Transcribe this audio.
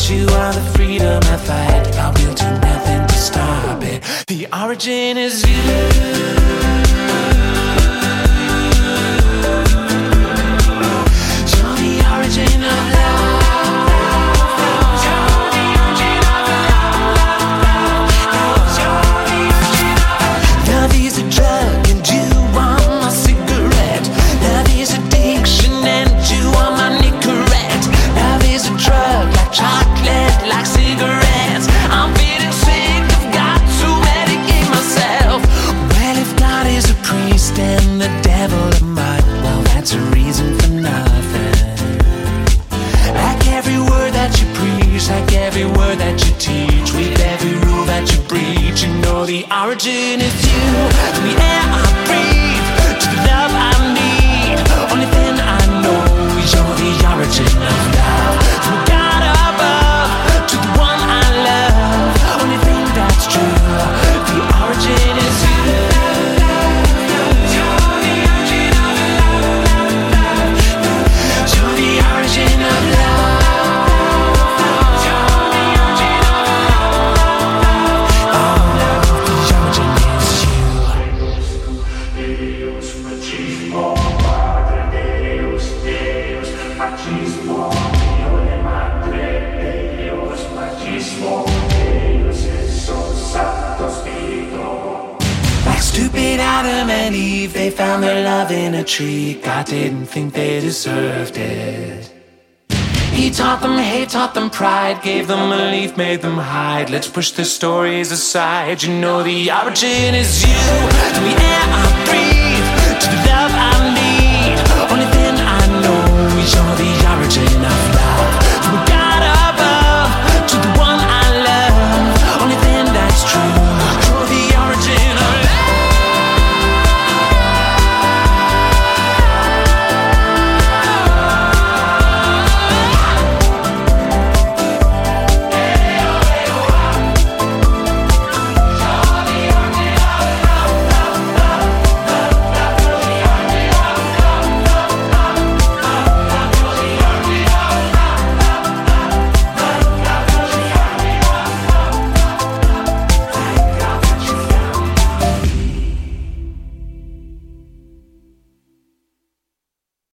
you are the freedom I fight. I will do nothing to stop it. The origin is you. You're the origin of love. You're the origin of love. You're the origin of love. Love is a drug and you are my cigarette. Love is addiction and you are my Nicorette. Love is a drug like chocolate, like cigarettes. I'm feeling sick, I've got to medicate myself. Well, if God is a priest and the devil a mud, well, that's a reason for nothing. Like every word that you preach, like every word that you teach, with every rule that you breach, you know the origin is you. To the air I breathe, to the love I need. Only thing I know is you're the origin of love. To the God above, to the one I love. Only thing that's true, the origin is you. You're the origin of love. You're the origin of love. You're the origin of love. Oh, the origin is you. Deus, machismo, Padre Deus, Deus, machismo, Dio Madre Deus, machismo, Deus, Jesus, Santo Spirito. Like stupid Adam and Eve, they found their love in a tree. God didn't think they deserved it. He taught them hate, taught them pride, gave them a leaf, made them hide. Let's push the stories aside. You know the origin is you. To the air I breathe, to the love I need. Only thing I know is you're the origin of